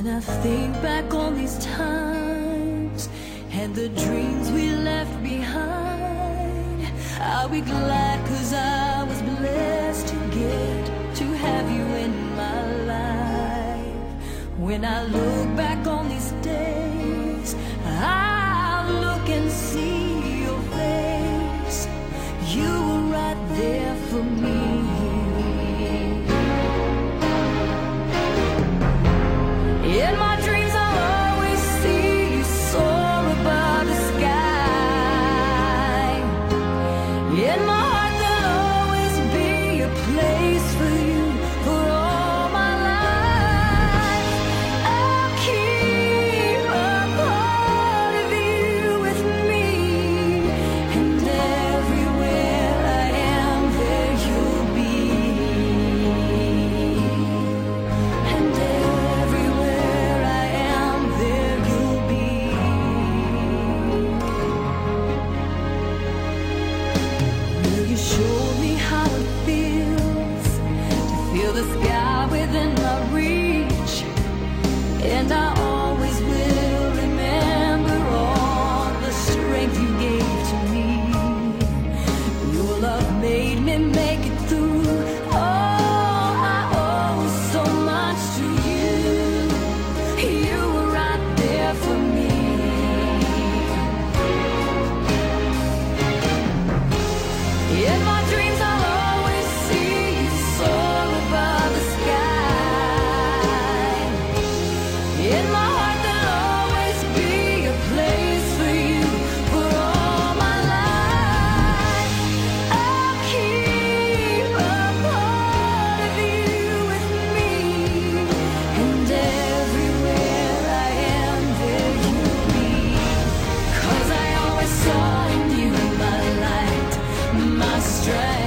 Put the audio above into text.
When I think back on these times and the dreams we left behind, I'll be glad 'cause I was blessed to get to have you in my life. When I look back on these days, I'll look and see your face. You were right there for me. In my dreams I'll always see you soar above the sky. In my heart there'll always be a place for you for all my life. I'll keep a part of you with me, and everywhere I am there you'll be. And everywhere I am there you'll be. Will you show me how it feels to feel the sky within my reach? And I always will remember all the strength you gave to me. Your love made me make it through. Oh, I owe so much to you. You were right there for me. In my dreams I'll always see you soar above the sky. In my heart there'll always be a place for you for all my life. I'll keep a part of you with me, and everywhere I am there you'll be. 'Cause I always saw in you my light, my strength.